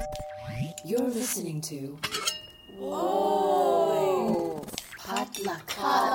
You're listening to Whoa! Potluck.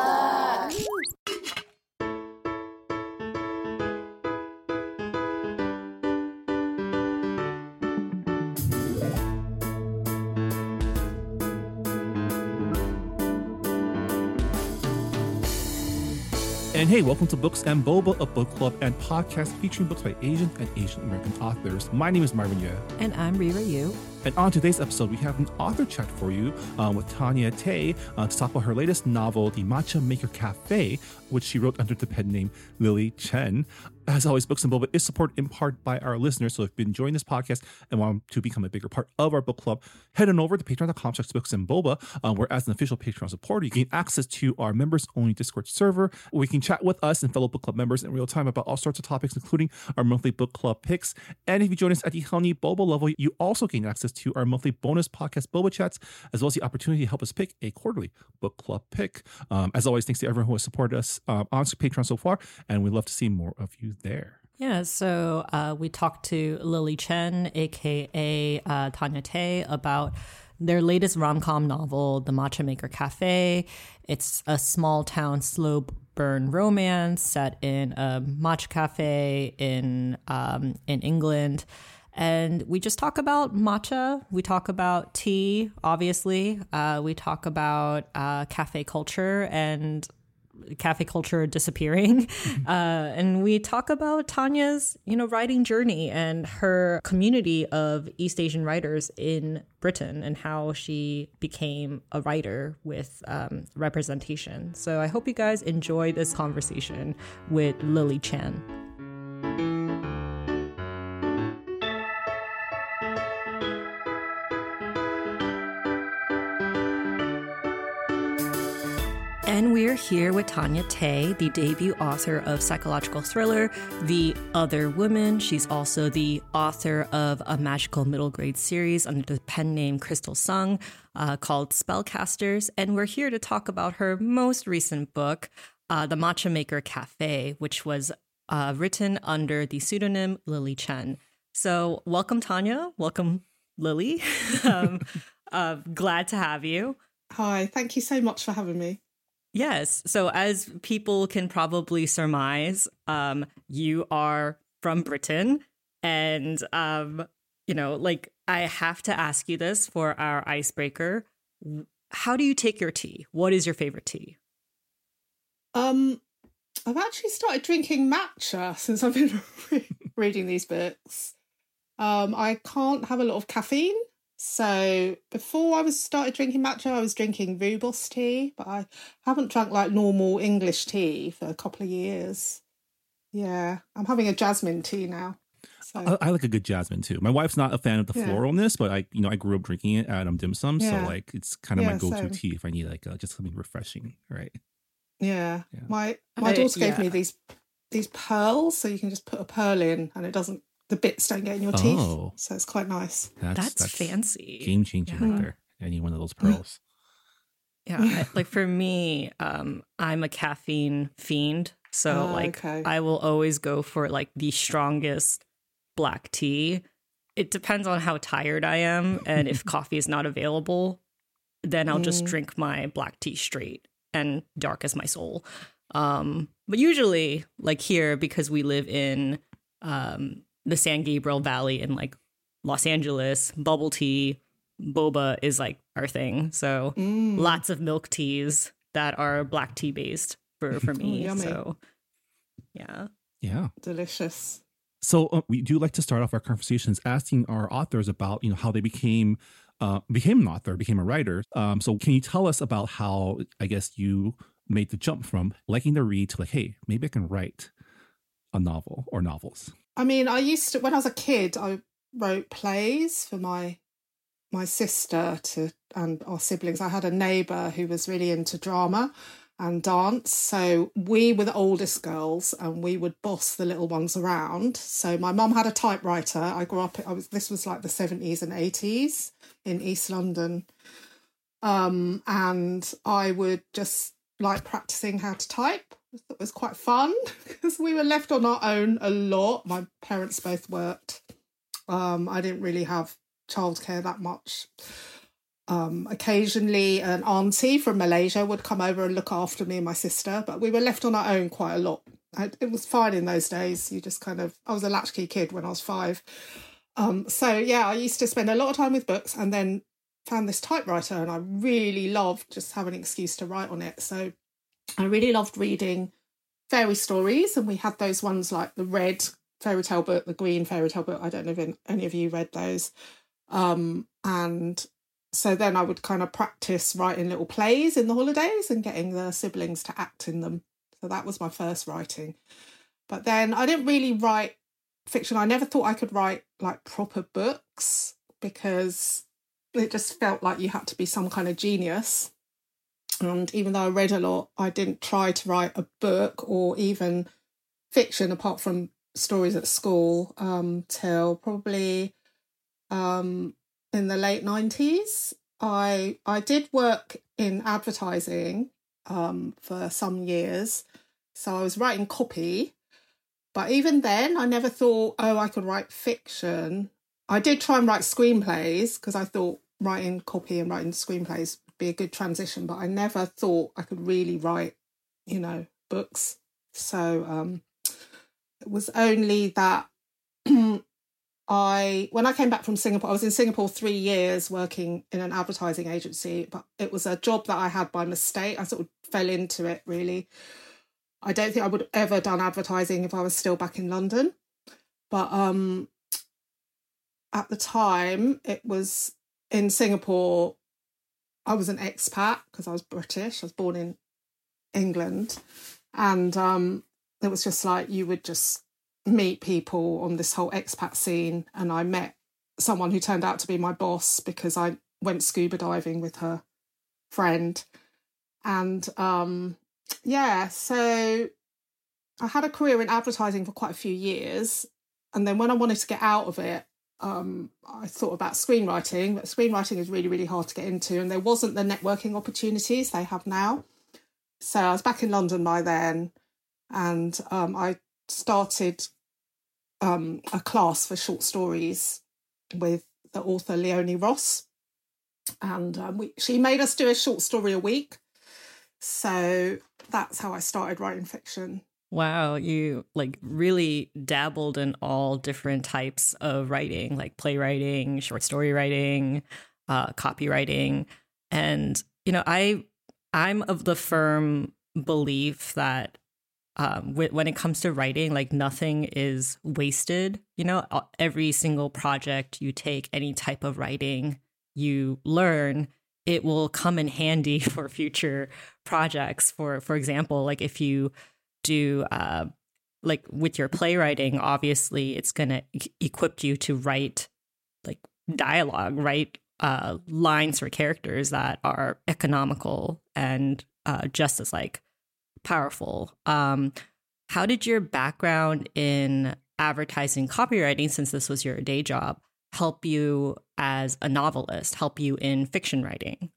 And hey, welcome to Books and Boba, a book club and podcast featuring books by Asian and Asian American authors. My name is Marvin Yeh. And I'm Rira Yu. And on today's episode, we have an author chat for you with Tanya Tay to talk about her latest novel, The Matcha Maker Cafe, which she wrote under the pen name Lily Chen. As always, Books and Boba is supported in part by our listeners. So if you've been enjoying this podcast and want to become a bigger part of our book club, head on over to patreon.com/Books and Boba, where as an official Patreon supporter, you gain access to our members-only Discord server, where you can chat with us and fellow book club members in real time about all sorts of topics, including our monthly book club picks. And if you join us at the Honey Boba level, you also gain access to our monthly bonus podcast Boba Chats, as well as the opportunity to help us pick a quarterly book club pick. As always, thanks to everyone who has supported us on Patreon so far, and we'd love to see more of you there. Yeah, so we talked to Lily Chen, aka Tanya Tay, about their latest rom-com novel, The Matcha Maker Cafe. It's a small town slow burn romance set in a matcha cafe in England. And we just talk about matcha. We talk about tea, obviously. We talk about cafe culture and cafe culture disappearing. And we talk about Tanya's, writing journey and her community of East Asian writers in Britain and how she became a writer with representation. So I hope you guys enjoy this conversation with Lily Chen. And we're here with Tanya Tay, the debut author of psychological thriller The Other Woman. She's also the author of a magical middle grade series under the pen name Crystal Sung called Spellcasters. And we're here to talk about her most recent book, The Matcha Maker Cafe, which was written under the pseudonym Lily Chen. So welcome, Tanya. Welcome, Lily. Glad to have you. Hi, thank you so much for having me. Yes. So as people can probably surmise, you are from Britain. And, I have to ask you this for our icebreaker. How do you take your tea? What is your favorite tea? I've actually started drinking matcha since I've been reading these books. I can't have a lot of caffeine. So before I started drinking matcha, I was drinking rooibos tea, but I haven't drunk like normal English tea for a couple of years. Yeah, I'm having a jasmine tea now. So. I like a good jasmine too. My wife's not a fan of the floralness, but I grew up drinking it at dim sum, so it's kind of my go-to tea if I need just something refreshing, right? Yeah. My daughter gave me these pearls, so you can just put a pearl in, and the bits don't get in your teeth, so it's quite nice. That's fancy. Game changing right there. Any one of those pearls. Yeah, for me, I'm a caffeine fiend, so I will always go for the strongest black tea. It depends on how tired I am, and if coffee is not available, then I'll just drink my black tea straight and dark as my soul. But usually, here, because we live in the San Gabriel Valley in Los Angeles, bubble tea, boba is our thing. So lots of milk teas that are black tea based for me. Yummy. So yeah. Delicious. So we do like to start off our conversations asking our authors about how they became an author, became a writer. So can you tell us about how I guess you made the jump from liking to read to hey, maybe I can write a novel or novels? I mean, I used to, when I was a kid, I wrote plays for my sister and our siblings. I had a neighbour who was really into drama and dance. So we were the oldest girls and we would boss the little ones around. So my mum had a typewriter. I grew up, this was the 70s and 80s in East London. And I would just practicing how to type. It was quite fun because we were left on our own a lot. My parents both worked. I didn't really have childcare that much. Occasionally an auntie from Malaysia would come over and look after me and my sister, but we were left on our own quite a lot. It was fine in those days. You just I was a latchkey kid when I was 5. So yeah, I used to spend a lot of time with books, and then found this typewriter, and I really loved just having an excuse to write on it. So I really loved reading fairy stories, and we had those ones like the red fairy tale book, the green fairy tale book. I don't know if any of you read those. And so then I would kind of practice writing little plays in the holidays and getting the siblings to act in them. So that was my first writing. But then I didn't really write fiction. I never thought I could write like proper books, because it just felt like you had to be some kind of genius. And even though I read a lot, I didn't try to write a book or even fiction apart from stories at school till probably in the late 90s. I did work in advertising for some years. So I was writing copy. But even then, I never thought, I could write fiction. I did try and write screenplays, because I thought writing copy and writing screenplays would be a good transition. But I never thought I could really write, books. So it was only that when I came back from Singapore, I was in Singapore 3 years working in an advertising agency, but it was a job that I had by mistake. I sort of fell into it, really. I don't think I would have ever done advertising if I was still back in London. But at the time, it was in Singapore, I was an expat because I was British. I was born in England. And it was just like you would just meet people on this whole expat scene. And I met someone who turned out to be my boss because I went scuba diving with her friend. And so I had a career in advertising for quite a few years. And then when I wanted to get out of it, I thought about screenwriting, but screenwriting is really, really hard to get into. And there wasn't the networking opportunities they have now. So I was back in London by then, and I started a class for short stories with the author Leonie Ross. And she made us do a short story a week. So that's how I started writing fiction. Wow, you really dabbled in all different types of writing, like playwriting, short story writing, copywriting. And, I'm of the firm belief that when it comes to writing, nothing is wasted. Every single project you take, any type of writing you learn, it will come in handy for future projects. For example, if you do with your playwriting, obviously it's going to equip you to write dialogue, write lines for characters that are economical and just as powerful. How did your background in advertising copywriting, since this was your day job, help you as a novelist, help you in fiction writing?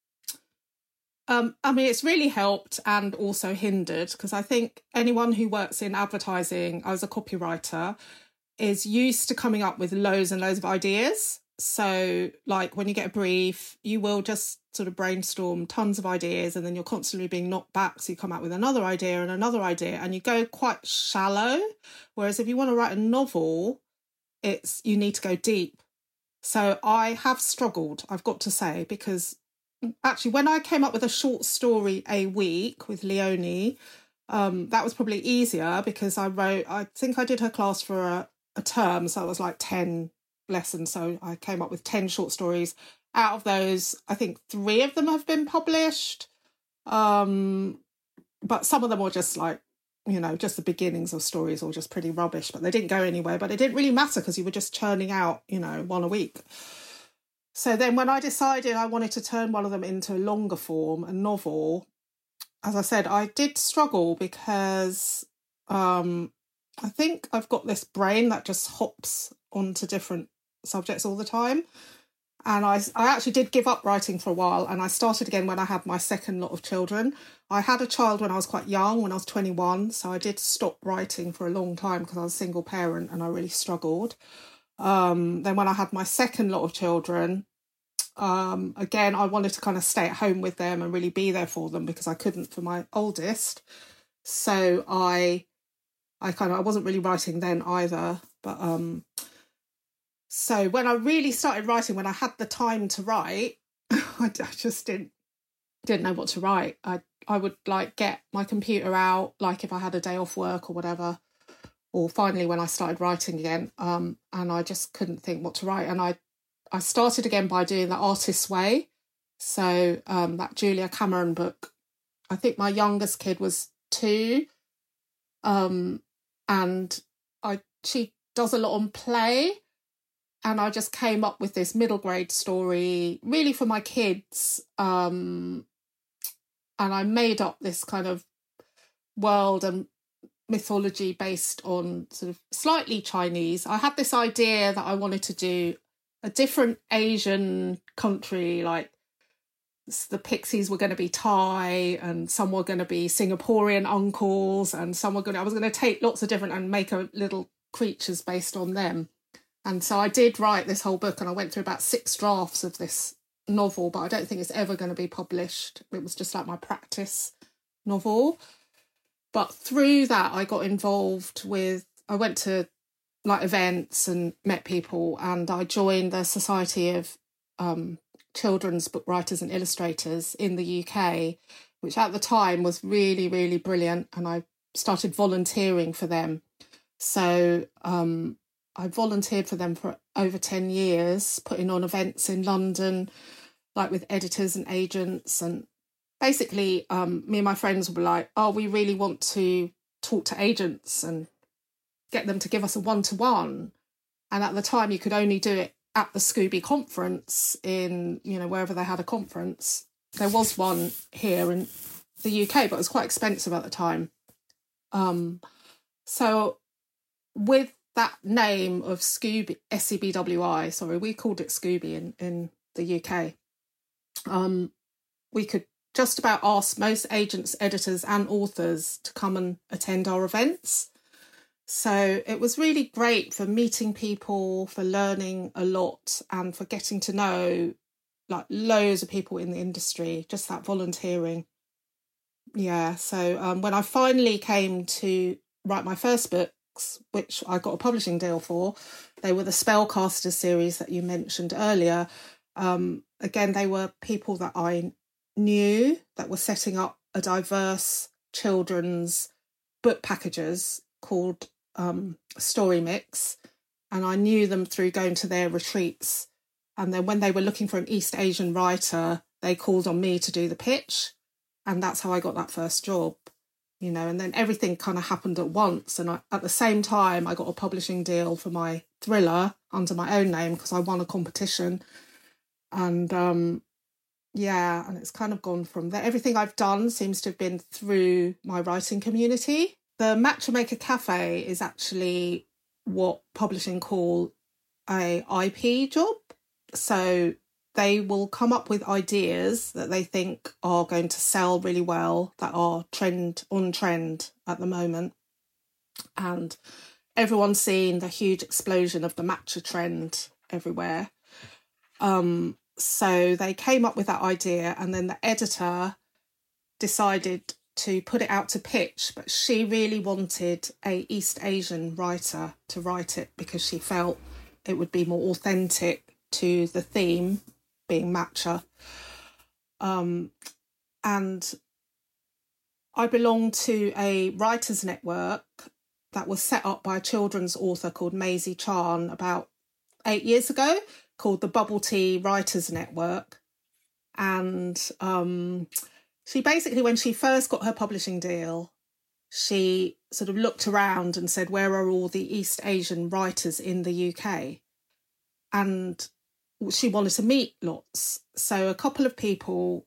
It's really helped and also hindered, because I think anyone who works in advertising as a copywriter is used to coming up with loads and loads of ideas. So when you get a brief, you will just sort of brainstorm tons of ideas, and then you're constantly being knocked back. So you come out with another idea, and you go quite shallow. Whereas if you want to write a novel, you need to go deep. So I have struggled, I've got to say, because actually when I came up with a short story a week with Leonie, that was probably easier because I think I did her class for a term. So it was 10 lessons. So I came up with 10 short stories. Out of those, I think 3 of them have been published. But some of them were just just the beginnings of stories, or just pretty rubbish, but they didn't go anywhere. But it didn't really matter because you were just churning out, one a week. So then when I decided I wanted to turn one of them into longer form, a novel, as I said, I did struggle because I think I've got this brain that just hops onto different subjects all the time. And I actually did give up writing for a while, and I started again when I had my second lot of children. I had a child when I was quite young, when I was 21, so I did stop writing for a long time because I was a single parent and I really struggled. Then when I had my second lot of children, again, I wanted to kind of stay at home with them and really be there for them because I couldn't for my oldest. So I wasn't really writing then either. But so when I really started writing, when I had the time to write, I just didn't know what to write. I would like get my computer out, like if I had a day off work or whatever, or finally when I started writing again, and I just couldn't think what to write. And I started again by doing The Artist's Way. So that Julia Cameron book, I think my youngest kid was 2, and she does a lot on play, and I just came up with this middle grade story really for my kids, and I made up this kind of world and mythology based on sort of slightly Chinese. I had this idea that I wanted to do a different Asian country, like the Pixies were going to be Thai and some were going to be Singaporean uncles, and I was going to take lots of different and make a little creatures based on them. And so I did write this whole book, and I went through about 6 drafts of this novel, but I don't think it's ever going to be published. It was just like my practice novel. But through that, I got involved I went to like events and met people, and I joined the Society of Children's Book Writers and Illustrators in the UK, which at the time was really, really brilliant. And I started volunteering for them. So I volunteered for them for over 10 years, putting on events in London, like with editors and agents. And basically, me and my friends were like, oh, we really want to talk to agents and get them to give us a one-to-one. And at the time, you could only do it at the Scooby conference in, wherever they had a conference. There was one here in the UK, but it was quite expensive at the time. So with that name of Scooby, SCBWI, sorry, we called it Scooby in the UK. We could just about ask most agents, editors and authors to come and attend our events. So it was really great for meeting people, for learning a lot, and for getting to know like loads of people in the industry, just that volunteering. Yeah, so when I finally came to write my first books, which I got a publishing deal for, they were the Spellcaster series that you mentioned earlier. Again, they were people that I knew that were setting up a diverse children's book packages called Story Mix, and I knew them through going to their retreats. And then when they were looking for an East Asian writer, they called on me to do the pitch, and that's how I got that first job. And then everything kind of happened at once, and at the same time I got a publishing deal for my thriller under my own name because I won a competition. And and it's kind of gone from there. Everything I've done seems to have been through my writing community. The Matcha Maker Cafe is actually what publishing call a IP job. So they will come up with ideas that they think are going to sell really well, that are on trend at the moment. And everyone's seen the huge explosion of the matcha trend everywhere. So they came up with that idea, and then the editor decided to put it out to pitch, but she really wanted a East Asian writer to write it because she felt it would be more authentic to the theme being matcha. And I belong to a writers network that was set up by a children's author called Maisie Chan about 8 years ago, called the Bubble Tea Writers Network. And she basically, when she first got her publishing deal, she sort of looked around and said, where are all the East Asian writers in the UK? And she wanted to meet lots. So a couple of people,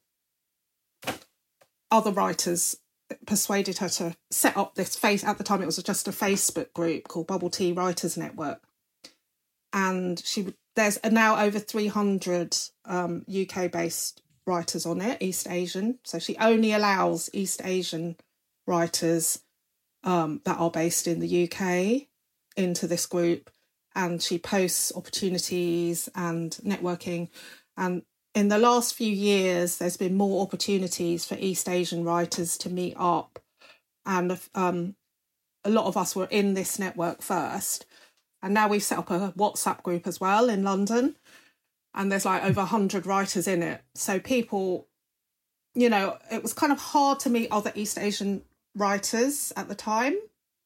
other writers, persuaded her to set up this at the time it was just a Facebook group called Bubble Tea Writers Network. And there's now over 300 UK-based writers on it, East Asian. So she only allows East Asian writers that are based in the UK into this group. and she posts opportunities and networking. And in the last few years, there's been more opportunities for East Asian writers to meet up. And a lot of us were in this network first. And now we've set up a WhatsApp group as well in London. And there's like over 100 writers in it. So people, you know, it was kind of hard to meet other East Asian writers at the time.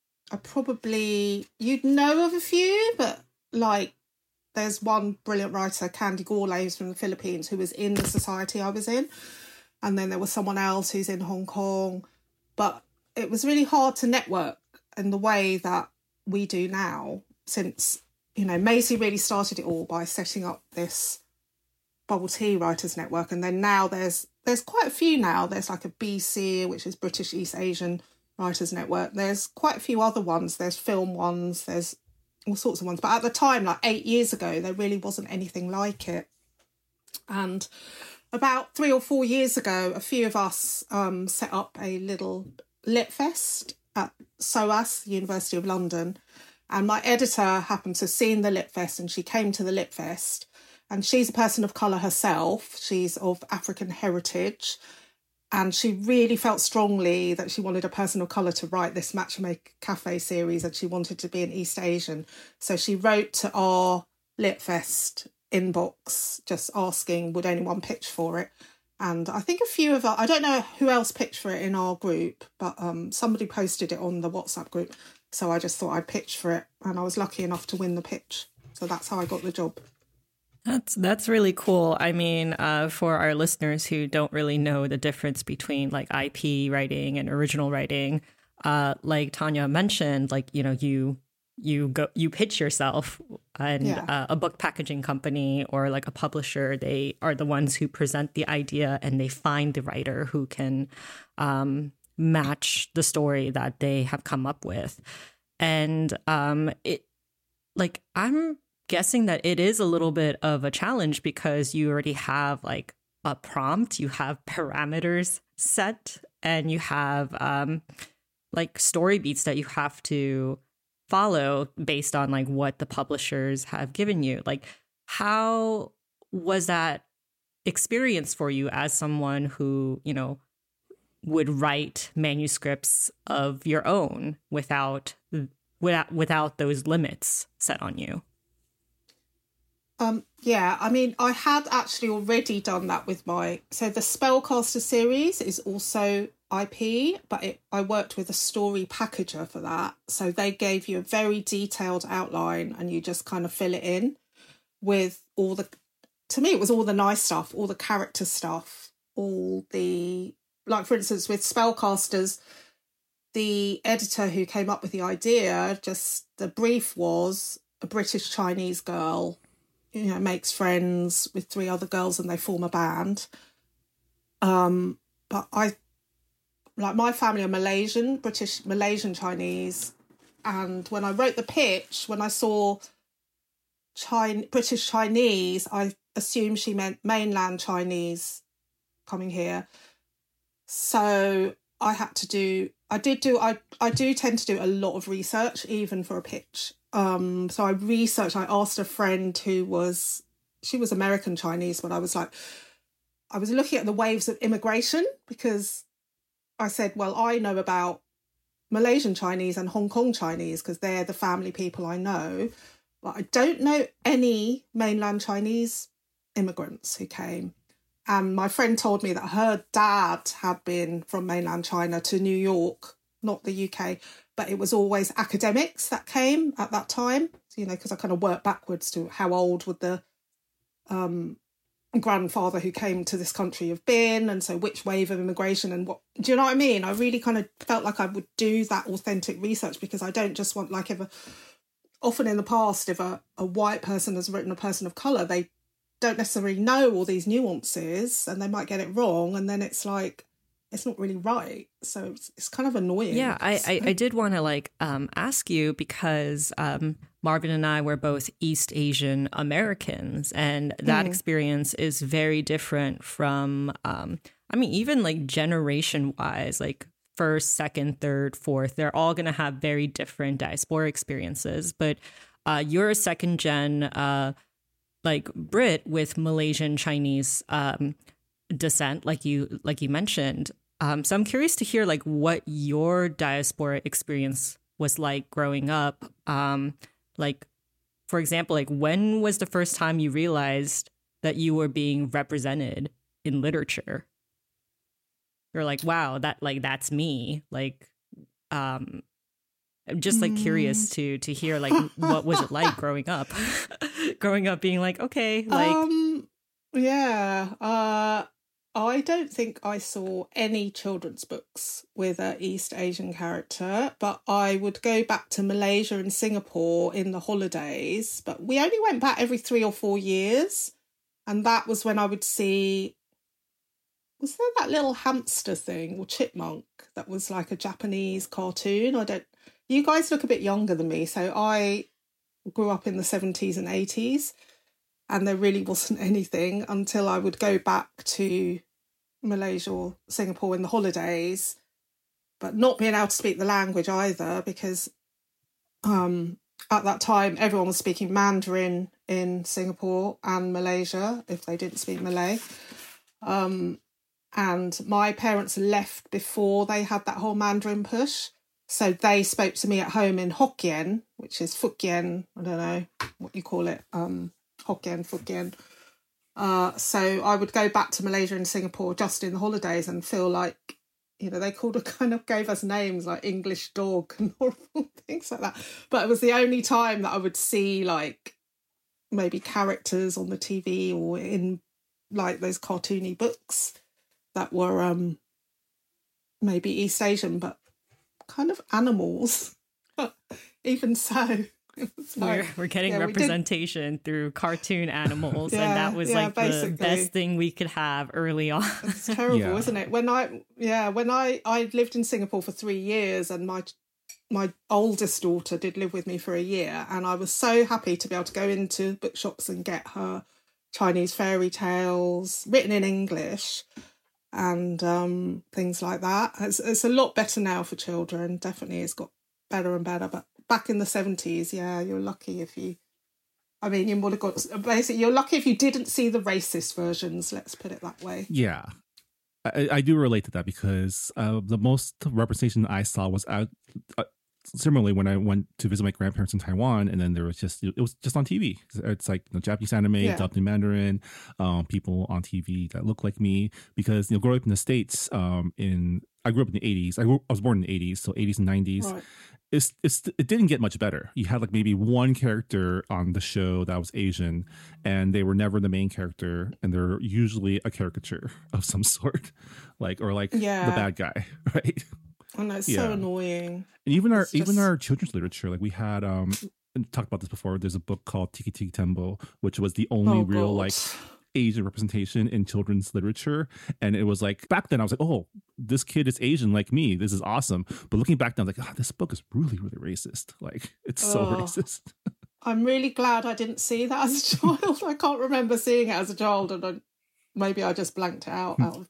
You'd know of a few, but like there's one brilliant writer, Candy Gourlay, who's from the Philippines, who was in the society I was in. And then there was someone else who's in Hong Kong. But it was really hard to network in the way that we do now, since, you know, Maisie really started it all by setting up this bubble tea writers network. And then now there's quite a few now. There's like a BC, which is British East Asian Writers Network. There's quite a few other ones. There's film ones. There's all sorts of ones. But at the time, like 8 years ago, there really wasn't anything like it. And about 3 or 4 years ago, a few of us set up a little Lit Fest at SOAS, University of London. And my editor happened to have seen the Lit Fest, and she came to the Lit Fest. And she's a person of colour herself. She's of African heritage. And she really felt strongly that she wanted a person of colour to write this Matcha Maker Cafe series, and she wanted to be an East Asian. So she wrote to our Lit Fest inbox just asking, would anyone pitch for it? And I think a few of us, I don't know who else pitched for it in our group, but somebody posted it on the WhatsApp group. So I just thought I'd pitch for it, and I was lucky enough to win the pitch. So that's how I got the job. That's really cool. I mean, for our listeners who don't really know the difference between like IP writing and original writing, like Tanya mentioned, like, you know, you pitch yourself, and a book packaging company or like a publisher, they are the ones who present the idea, and they find the writer who can match the story that they have come up with. And I'm guessing that it is a little bit of a challenge because you already have like a prompt, you have parameters set, and you have like story beats that you have to follow based on like what the publishers have given you. Like, how was that experience for you as someone who, you know, would write manuscripts of your own without those limits set on you? Yeah, I mean, I had actually already done that with so the Spellcaster series is also IP, but I worked with a story packager for that. So they gave you a very detailed outline, and you just kind of fill it in with to me, it was all the nice stuff, all the character stuff, all the, like, for instance, with Spellcasters, the editor who came up with the idea, just the brief was a British Chinese girl, you know, makes friends with 3 other girls and they form a band. But my family are Malaysian Chinese. And when I wrote the pitch, when I saw British Chinese, I assumed she meant mainland Chinese coming here. So I do tend to do a lot of research, even for a pitch. So I asked a friend she was American Chinese, but I was looking at the waves of immigration, because I said, well, I know about Malaysian Chinese and Hong Kong Chinese because they're the family people I know, but I don't know any mainland Chinese immigrants who came. And my friend told me that her dad had been from mainland China to New York, not the UK, but it was always academics that came at that time. So, you know, because I kind of worked backwards to how old would the grandfather who came to this country have been, and so which wave of immigration and what, do you know what I mean? I really kind of felt like I would do that authentic research, because I don't just want, like, often in the past, if a white person has written a person of colour, they don't necessarily know all these nuances and they might get it wrong, and then it's like, it's not really right. So it's kind of annoying. Yeah, I did want to ask you, because Marvin and I were both East Asian Americans, and that experience is very different from, even like generation wise, like first, second, third, fourth, they're all going to have very different diaspora experiences. But you're a second gen like Brit with Malaysian Chinese descent, like you mentioned. So I'm curious to hear like what your diaspora experience was like growing up. Like, for example, like when was the first time you realized that you were being represented in literature? You're like, wow, that's me. Like, I'm just like curious to hear like what was it like growing up, being like, okay, like, I don't think I saw any children's books with an East Asian character, but I would go back to Malaysia and Singapore in the holidays. But we only went back every 3 or 4 years. And that was when I would see, was there that little hamster thing or chipmunk that was like a Japanese cartoon? You guys look a bit younger than me. So I grew up in the 70s and 80s. And there really wasn't anything until I would go back to Malaysia or Singapore in the holidays, but not being able to speak the language either, because at that time everyone was speaking Mandarin in Singapore and Malaysia if they didn't speak Malay. And my parents left before they had that whole Mandarin push. So they spoke to me at home in Hokkien, which is Fukien, I don't know what you call it, Hokkien. So I would go back to Malaysia and Singapore just in the holidays and feel like, they gave us names like English dog and horrible things like that. But it was the only time that I would see like maybe characters on the TV or in like those cartoony books that were maybe East Asian, but kind of animals. But even so, we're getting representation through cartoon animals, and that was like basically the best thing we could have early on. It's terrible, isn't it? When I lived in Singapore for 3 years, and my oldest daughter did live with me for a year, and I was so happy to be able to go into bookshops and get her Chinese fairy tales written in English and things like that. It's a lot better now for children. Definitely, it's got better and better, but back in the 70s, you're lucky if you... I mean, you would have got... Basically, you're lucky if you didn't see the racist versions, let's put it that way. Yeah. I do relate to that because the most representation I saw was similarly when I went to visit my grandparents in Taiwan, and then it was just on TV. It's like Japanese anime, dubbed in Mandarin, people on TV that look like me. Because growing up in the States, I grew up in the 80s. I was born in the 80s, so 80s and 90s. Right. It didn't get much better. You had like maybe one character on the show that was Asian, and they were never the main character, and they're usually a caricature of some sort, the bad guy, right? I know, it's so annoying. And even our children's literature, like we had and talked about this before. There's a book called Tiki Tiki Tembo, which was the only real like Asian representation in children's literature. And it was like, back then I was like, oh, this kid is Asian like me, this is awesome. But looking back now, I was like, this book is really, really racist. Like, it's so racist. I'm really glad I didn't see that as a child. I can't remember seeing it as a child, and maybe I just blanked it out of,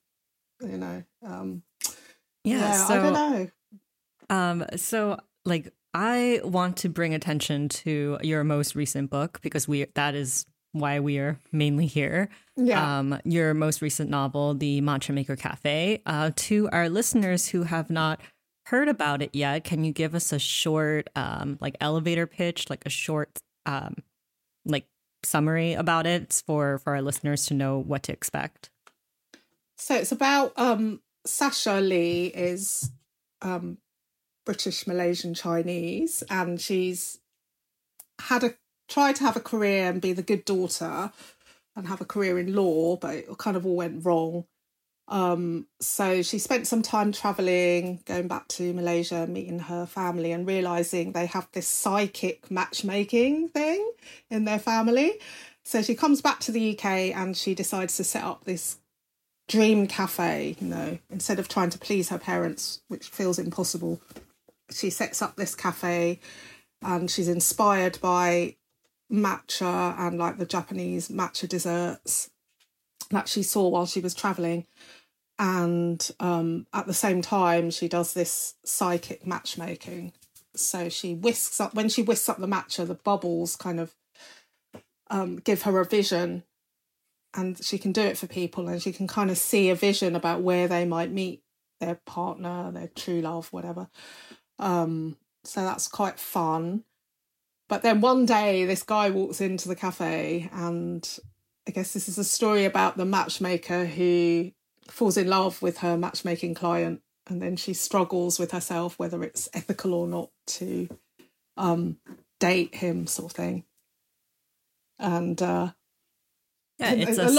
so, I don't know. So like, I want to bring attention to your most recent book, because that is why we are mainly here. Yeah. Your most recent novel, The Matcha Maker Cafe. To our listeners who have not heard about it yet, can you give us a short like elevator pitch, like a short like summary about it for our listeners to know what to expect? So it's about Sasha Lee is British, Malaysian, Chinese, and she's tried to have a career and be the good daughter and have a career in law, but it kind of all went wrong. So she spent some time travelling, going back to Malaysia, meeting her family and realising they have this psychic matchmaking thing in their family. So she comes back to the UK and she decides to set up this dream cafe, instead of trying to please her parents, which feels impossible. She sets up this cafe and she's inspired by matcha and like the Japanese matcha desserts that she saw while she was travelling. And at the same time, she does this psychic matchmaking. So she whisks up, when she whisks up the matcha, the bubbles kind of give her a vision, and she can do it for people, and she can kind of see a vision about where they might meet their partner, their true love, whatever. So that's quite fun. But then one day this guy walks into the cafe, and I guess this is a story about the matchmaker who falls in love with her matchmaking client, and then she struggles with herself whether it's ethical or not to date him, sort of thing. And yeah, it's a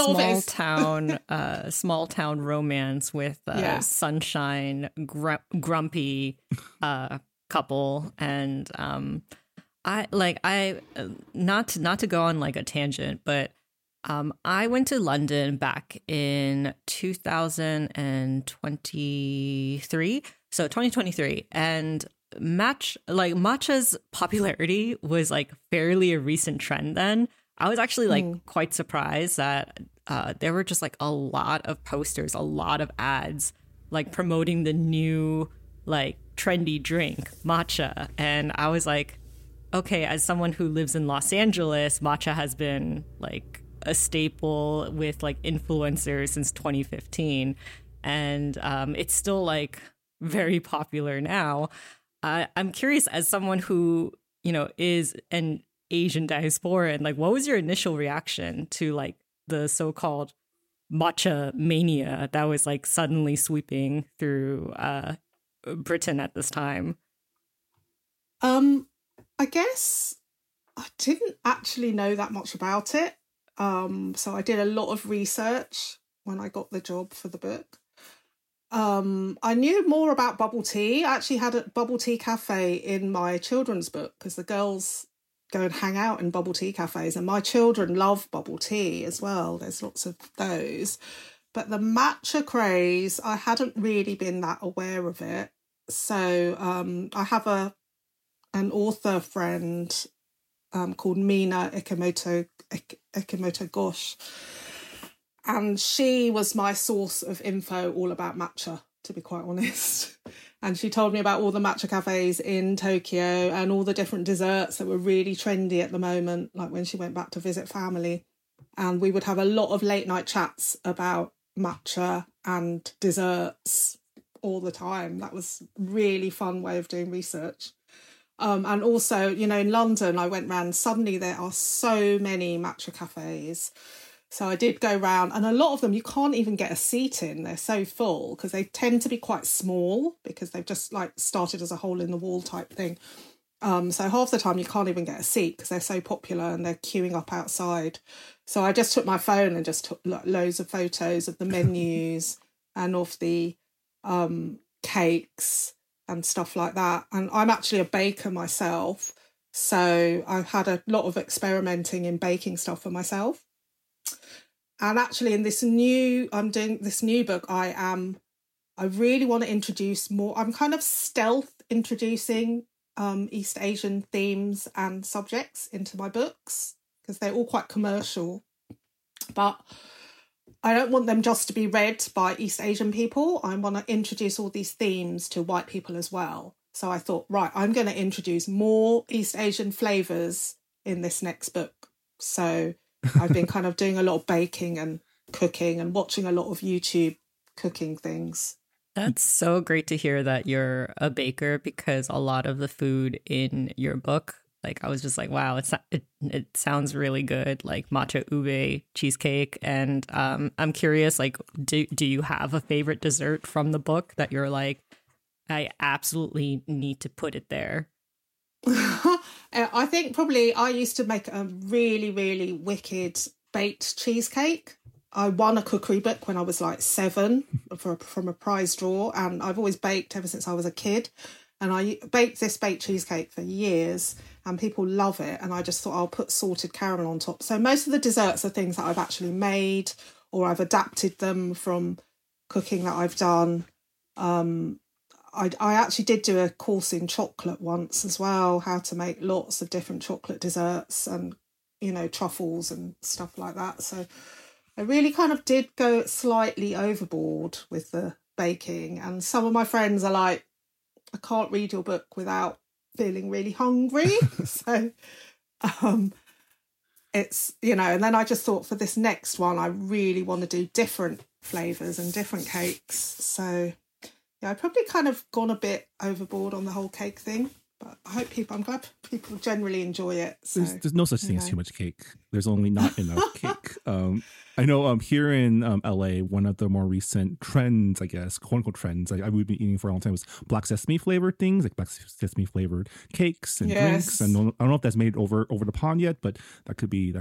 small town romance with sunshine, grumpy couple, and I not to go on like a tangent, but I went to London back in 2023, so 2023, and matcha's popularity was like fairly a recent trend then. I was actually like quite surprised that there were just like a lot of posters, a lot of ads like promoting the new like trendy drink, matcha. And I was like, okay, as someone who lives in Los Angeles, matcha has been like a staple with like influencers since 2015. And it's still like very popular now. I'm curious, as someone who, you know, is an Asian diaspora, and like, what was your initial reaction to like the so-called matcha mania that was like suddenly sweeping through Britain at this time? I guess I didn't actually know that much about it. So I did a lot of research when I got the job for the book. I knew more about bubble tea. I actually had a bubble tea cafe in my children's book because the girls go and hang out in bubble tea cafes, and my children love bubble tea as well. There's lots of those. But the matcha craze, I hadn't really been that aware of it. So I have an author friend called Mina Ikemoto Ghosh, and she was my source of info all about matcha, to be quite honest. And she told me about all the matcha cafes in Tokyo and all the different desserts that were really trendy at the moment, like when she went back to visit family. And we would have a lot of late night chats about matcha and desserts all the time. That was a really fun way of doing research. And also, you know, in London, I went round, suddenly there are so many matcha cafes. So I did go round, and a lot of them, you can't even get a seat in. They're so full because they tend to be quite small because they've just like started as a hole in the wall type thing. So half the time you can't even get a seat because they're so popular and they're queuing up outside. So I just took my phone and just took loads of photos of the menus and of the cakes and stuff like that. And I'm actually a baker myself, so I've had a lot of experimenting in baking stuff for myself. And actually I'm doing this new book, I really want to introduce more. I'm kind of stealth introducing East Asian themes and subjects into my books because they're all quite commercial. But I don't want them just to be read by East Asian people. I want to introduce all these themes to white people as well. So I thought, right, I'm going to introduce more East Asian flavours in this next book. So I've been kind of doing a lot of baking and cooking and watching a lot of YouTube cooking things. That's so great to hear that you're a baker, because a lot of the food in your book, like I was just like, wow, it sounds really good, like matcha ube cheesecake. And I'm curious, like, do you have a favorite dessert from the book that you're like, I absolutely need to put it there? I think probably I used to make a really, really wicked baked cheesecake. I won a cookery book when I was like 7 from a prize draw, and I've always baked ever since I was a kid. And I baked this baked cheesecake for years, and people love it. And I just thought I'll put salted caramel on top. So most of the desserts are things that I've actually made, or I've adapted them from cooking that I've done. I actually did do a course in chocolate once as well, how to make lots of different chocolate desserts and, you know, truffles and stuff like that. So I really kind of did go slightly overboard with the baking. And some of my friends are like, I can't read your book without feeling really hungry. So it's, you know, and then I just thought for this next one, I really want to do different flavours and different cakes. So yeah, I've probably kind of gone a bit overboard on the whole cake thing. But I'm glad people generally enjoy it. So, there's no such thing as too much cake. There's only not enough cake. I know here in LA, one of the more recent trends, I guess, quote unquote trends, I would be eating for a long time was black sesame flavored things, like black sesame flavored cakes and drinks. And I don't know if that's made over the pond yet, but that could be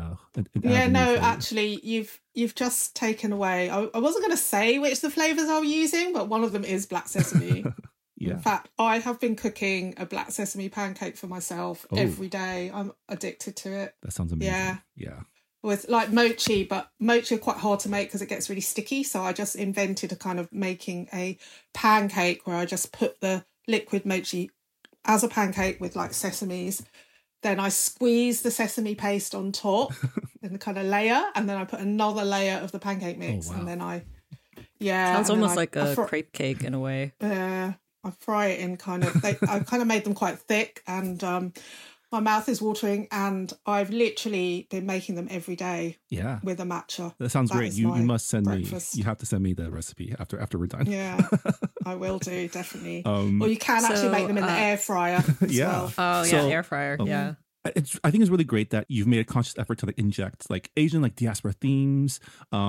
an actually, you've just taken away. I wasn't going to say which the flavors I'm using, but one of them is black sesame. Yeah. In fact, I have been cooking a black sesame pancake for myself every day. I'm addicted to it. That sounds amazing. Yeah. With like mochi, but mochi are quite hard to make because it gets really sticky. So I just invented a kind of making a pancake where I just put the liquid mochi as a pancake with like sesames. Then I squeeze the sesame paste on top in the kind of layer, and then I put another layer of the pancake mix, and then sounds almost like a crepe cake in a way. Yeah. I fry it in I kind of made them quite thick, and my mouth is watering, and I've literally been making them every day. Yeah, with a matcha. That sounds great. You must send breakfast. me. You have to send me the recipe after we're done. Yeah, I will do, definitely. Or you can actually make them in the air fryer. As well. Oh yeah, air fryer. Yeah. I think it's really great that you've made a conscious effort to like inject like Asian like diaspora themes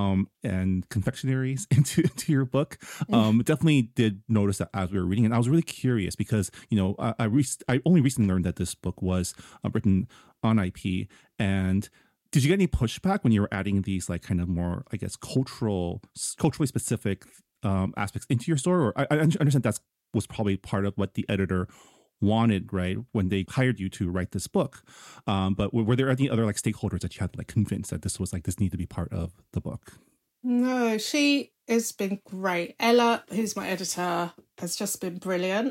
and confectionaries into your book. Definitely did notice that as we were reading it. I was really curious because, you know, I only recently learned that this book was written on IP. And did you get any pushback when you were adding these like kind of more, I guess, culturally specific aspects into your story? Or I understand that was probably part of what the editor wanted, right, when they hired you to write this book. But were there any other like stakeholders that you had to like convince that this needed to be part of the book? No, she has been great. Ella, who's my editor, has just been brilliant.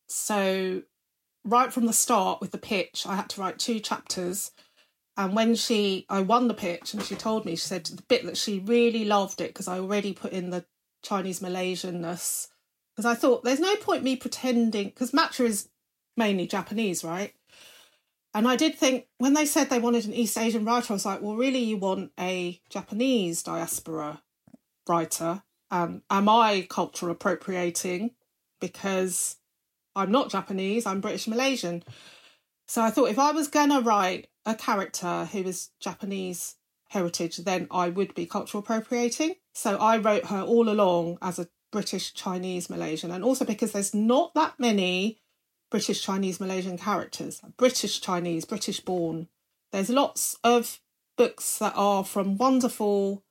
So right from the start with the pitch, I had to write 2 chapters. And when I won the pitch and she told me, she said the bit that she really loved it because I already put in the Chinese Malaysianness. Because I thought there's no point me pretending, because matcha is mainly Japanese, right? And I did think when they said they wanted an East Asian writer, I was like, well, really, you want a Japanese diaspora writer? Am I cultural appropriating? Because I'm not Japanese, I'm British Malaysian. So I thought if I was going to write a character who is Japanese heritage, then I would be cultural appropriating. So I wrote her all along as a British Chinese Malaysian. And also because there's not that many British Chinese Malaysian characters, British Chinese, British born. There's lots of books that are from wonderful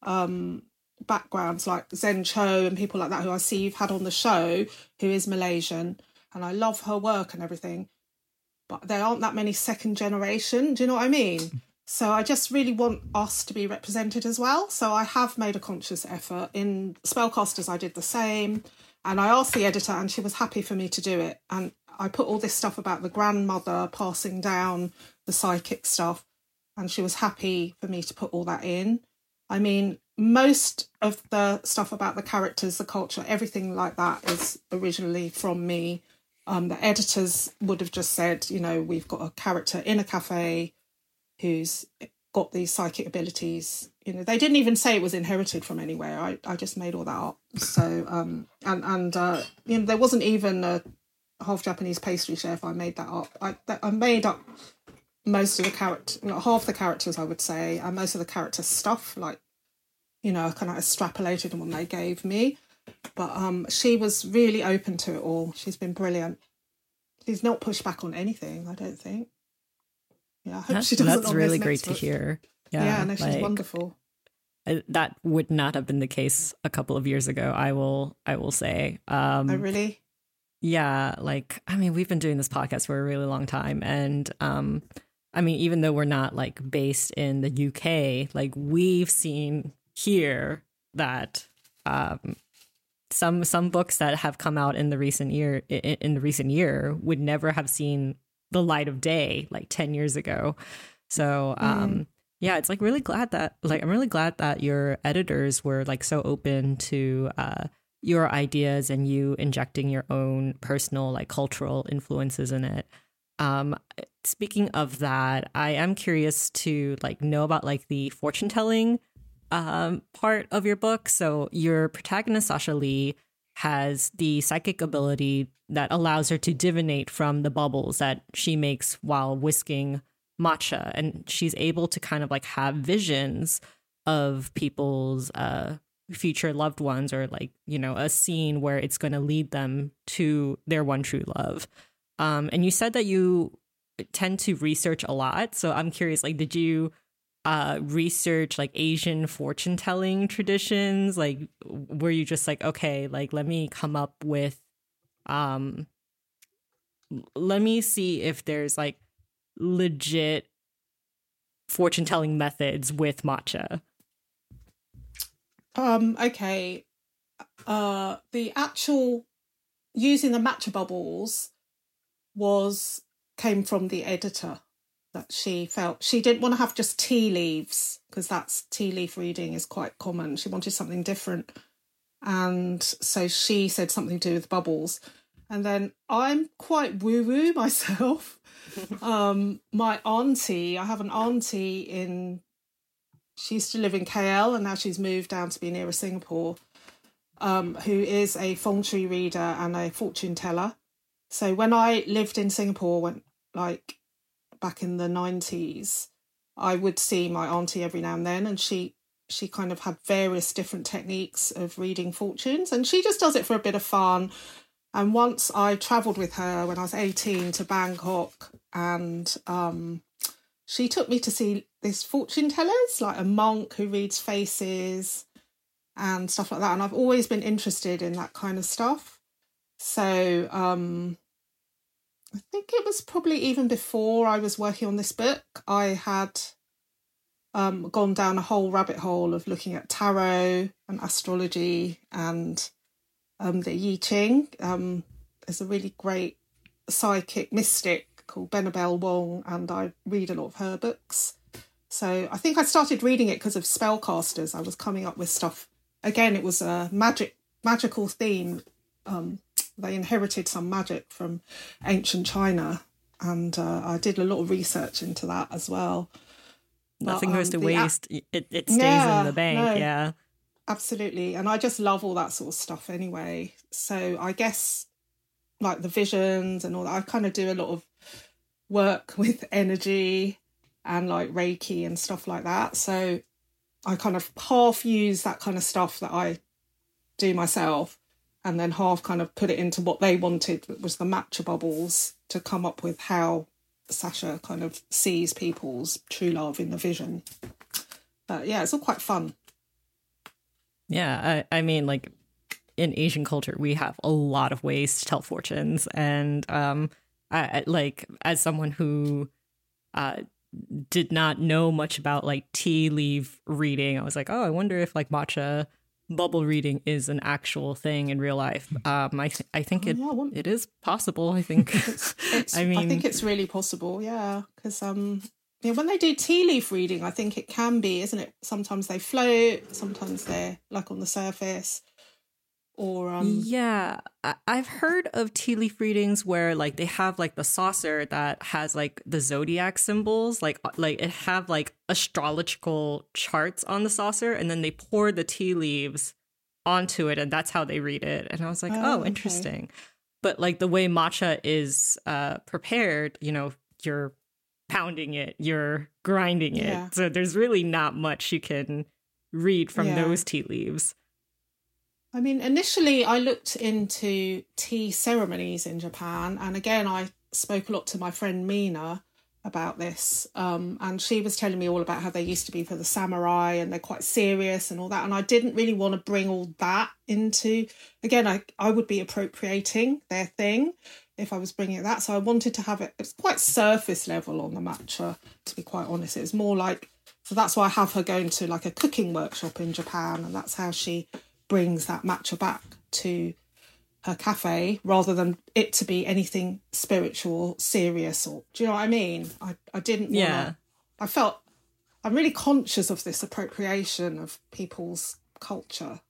backgrounds like Zen Cho and people like that who I see you've had on the show who is Malaysian, and I love her work and everything, but there aren't that many second generation, do you know what I mean? So I just really want us to be represented as well. So I have made a conscious effort. In Spellcasters I did the same, and I asked the editor and she was happy for me to do it. And I put all this stuff about the grandmother passing down the psychic stuff, and she was happy for me to put all that in. I mean, most of the stuff about the characters, the culture, everything like that is originally from me. The editors would have just said, you know, we've got a character in a cafe who's got these psychic abilities. You know, they didn't even say it was inherited from anywhere. I just made all that up. So, you know, there wasn't even a half Japanese pastry chef. I made that up. I made up most of the character, half the characters, I would say, and most of the character stuff, like, you know, I kind of extrapolated on what they gave me. But she was really open to it all. She's been brilliant. She's not pushed back on anything, I don't think. Yeah, I hope she doesn't. That's really great to hear. Yeah, no, she's wonderful. That would not have been the case a couple of years ago, I will say. Oh, really? Yeah, like, I mean, we've been doing this podcast for a really long time. And I mean, even though we're not like based in the UK, like we've seen here that some books that have come out in the recent year would never have seen the light of day like 10 years ago. So yeah, it's like I'm really glad that your editors were like so open to your ideas and you injecting your own personal like cultural influences in it. Speaking of that, I am curious to like know about like the fortune telling part of your book. So your protagonist Sasha Lee has the psychic ability that allows her to divinate from the bubbles that she makes while whisking matcha, and she's able to kind of like have visions of people's future loved ones, or like, you know, a scene where it's going to lead them to their one true love. And you said that you tend to research a lot, so I'm curious, like, did you research like Asian fortune telling traditions? Like, were you just like, okay, like let me come up with let me see if there's like legit fortune telling methods with matcha? Okay. The actual using the matcha bubbles came from the editor, that she felt she didn't want to have just tea leaves, because that's tea leaf reading is quite common. She wanted something different. And so she said something to do with bubbles. And then I'm quite woo-woo myself. My auntie, I have an auntie she used to live in KL and now she's moved down to be nearer Singapore, who is a feng shui reader and a fortune teller. So when I lived in Singapore, back in the 90s, I would see my auntie every now and then, and she kind of had various different techniques of reading fortunes, and she just does it for a bit of fun. And once I travelled with her when I was 18 to Bangkok, and she took me to see these fortune tellers, like a monk who reads faces and stuff like that. And I've always been interested in that kind of stuff. So I think it was probably even before I was working on this book, I had gone down a whole rabbit hole of looking at tarot and astrology and the I Ching. There's a really great psychic mystic called Benabel Wong, and I read a lot of her books. So I think I started reading it because of spellcasters. I was coming up with stuff. Again, it was a magical theme. They inherited some magic from ancient China, and I did a lot of research into that as well. Nothing goes to waste. It stays in the bank. No, yeah, absolutely. And I just love all that sort of stuff anyway. So I guess like the visions and all that, I kind of do a lot of work with energy and like Reiki and stuff like that. So I kind of half use that kind of stuff that I do myself, and then half kind of put it into what they wanted, was the matcha bubbles, to come up with how Sasha kind of sees people's true love in the vision. But yeah, it's all quite fun. Yeah, I mean, like in Asian culture, we have a lot of ways to tell fortunes, and I like, as someone who did not know much about like tea leaf reading, I was like, oh, I wonder if like matcha bubble reading is an actual thing in real life. I think it is possible. I think I think it's really possible. Yeah, because when they do tea leaf reading, I think it can be, isn't it? Sometimes they float, sometimes they're like on the surface. Or yeah, I've heard of tea leaf readings where like they have like the saucer that has like the zodiac symbols, like it have like astrological charts on the saucer, and then they pour the tea leaves onto it, and that's how they read it. And I was like, oh, interesting. Okay. But like the way matcha is prepared, you know, you're pounding it, you're grinding it, so there's really not much you can read from those tea leaves. I mean, initially I looked into tea ceremonies in Japan, and again, I spoke a lot to my friend Mina about this, and she was telling me all about how they used to be for the samurai, and they're quite serious and all that, and I didn't really want to bring all that into, again, I would be appropriating their thing if I was bringing that, so I wanted to have it's quite surface level on the matcha, to be quite honest. It was more like, so that's why I have her going to like a cooking workshop in Japan, and that's how she brings that matcha back to her cafe, rather than it to be anything spiritual, serious, or do you know what I mean? I didn't want to, I felt I'm really conscious of this appropriation of people's culture,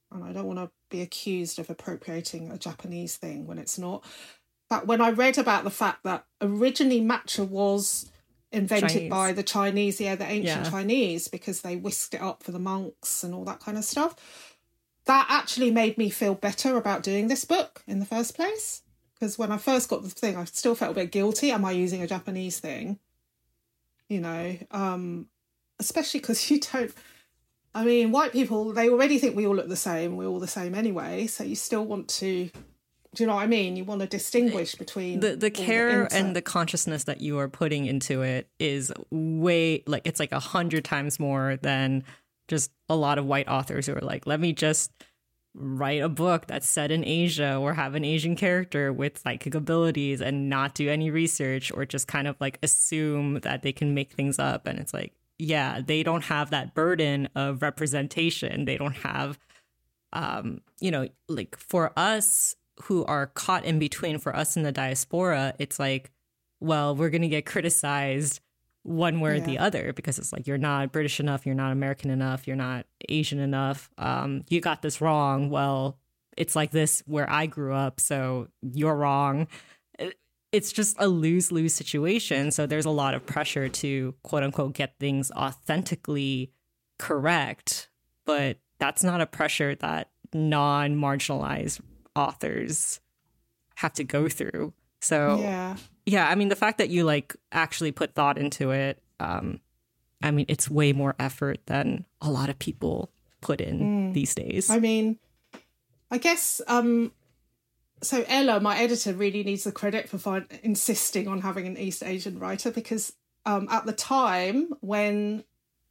and I don't want to be accused of appropriating a Japanese thing when it's not. But when I read about the fact that originally matcha was invented Chinese. by the Chinese, the ancient Chinese, because they whisked it up for the monks and all that kind of stuff, that actually made me feel better about doing this book in the first place. Because when I first got the thing, I still felt a bit guilty. Am I using a Japanese thing? You know, especially because you don't... I mean, white people, they already think we all look the same. We're all the same anyway. So you still want to... Do you know what I mean? You want to distinguish between... The care and the consciousness that you are putting into it is way... Like, it's like 100 times more than just a lot of white authors who are like, let me just write a book that's set in Asia or have an Asian character with psychic abilities and not do any research or just kind of like assume that they can make things up. And it's like, yeah, they don't have that burden of representation. They don't have, you know, like for us who are caught in between, for us in the diaspora, it's like, well, we're going to get criticized one way or the other because it's like, you're not British enough, you're not American enough, you're not Asian enough. You got this wrong. Well, it's like this where I grew up, so you're wrong. It's just a lose-lose situation. So there's a lot of pressure to, quote unquote, get things authentically correct. But that's not a pressure that non-marginalized authors have to go through. So yeah, I mean, the fact that you like actually put thought into it, I mean, it's way more effort than a lot of people put in these days. I mean, I guess... So Ella, my editor, really needs the credit for insisting on having an East Asian writer because at the time when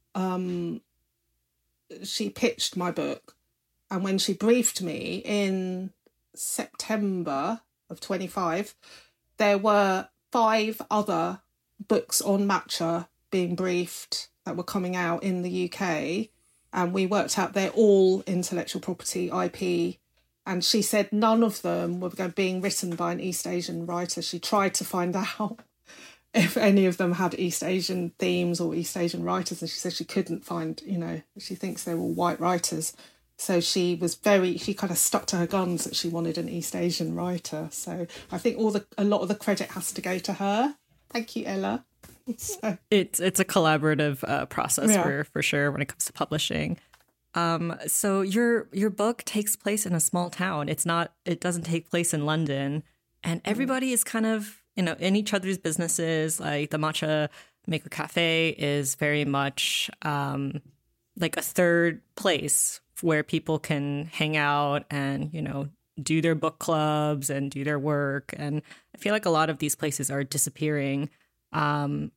she pitched my book and when she briefed me in September of 25, there were 5 other books on matcha being briefed that were coming out in the UK, and we worked out they're all intellectual property, IP. And she said none of them were being written by an East Asian writer. She tried to find out if any of them had East Asian themes or East Asian writers. And she said she couldn't find, you know, she thinks they're all white writers. So she kind of stuck to her guns that she wanted an East Asian writer. So I think a lot of the credit has to go to her. Thank you, Ella. So. It's a collaborative process for sure when it comes to publishing. So your book takes place in a small town. It doesn't take place in London, and everybody is kind of, you know, in each other's businesses. Like the Matcha Maker Cafe is very much like a third place where people can hang out and, you know, do their book clubs and do their work. And I feel like a lot of these places are disappearing. And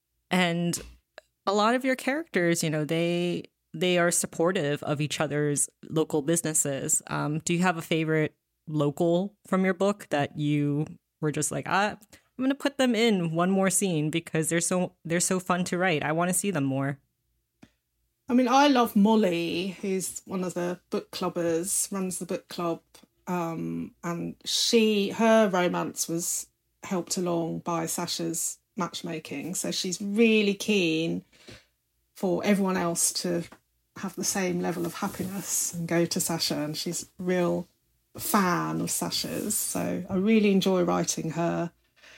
a lot of your characters, you know, they are supportive of each other's local businesses. Do you have a favorite local from your book that you were just like, I'm going to put them in one more scene because they're so fun to write. I want to see them more. I mean, I love Molly, who's one of the book clubbers, runs the book club. And her romance was helped along by Sasha's matchmaking. So she's really keen for everyone else to have the same level of happiness and go to Sasha, and she's a real fan of Sasha's, so I really enjoy writing her.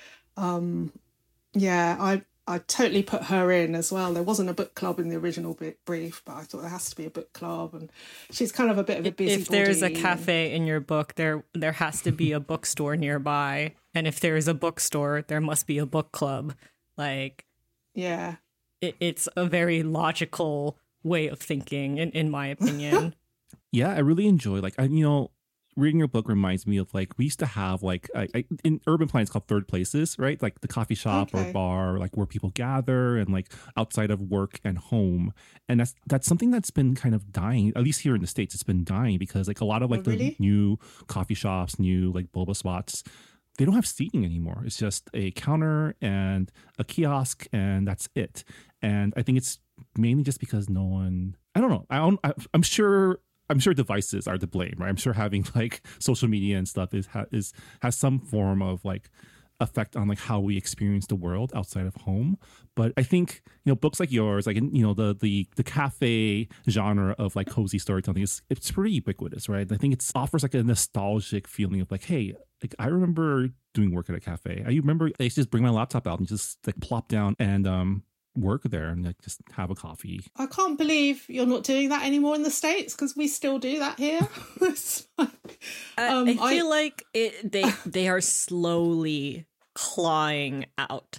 I totally put her in as well. There wasn't a book club in the original brief, but I thought there has to be a book club, and she's kind of a bit of a busybody. If there's a cafe in your book, there has to be a bookstore nearby, and if there is a bookstore, there must be a book club. Like, yeah, it's a very logical way of thinking, in my opinion. Yeah, I really enjoy, like, reading your book reminds me of, like, we used to have, like, in urban planning, it's called third places, right? Like the coffee shop or bar, like where people gather and like outside of work and home. And that's something that's been kind of dying, at least here in the States. It's been dying because like a lot of like the new coffee shops, new like boba spots, they don't have seating anymore. It's just a counter and a kiosk, and that's it. And I think it's mainly just because no one, I don't know. I'm sure devices are to blame, right? I'm sure having like social media and stuff has some form of like effect on like how we experience the world outside of home. But I think, books like yours, like, the cafe genre of like cozy storytelling it's pretty ubiquitous, right? I think it offers like a nostalgic feeling of like, hey, like I remember doing work at a cafe. I remember I used to just bring my laptop out and just like plop down and work there and like just have a coffee. I can't believe you're not doing that anymore in the States, because we still do that here. It's like, I feel like they are slowly clawing out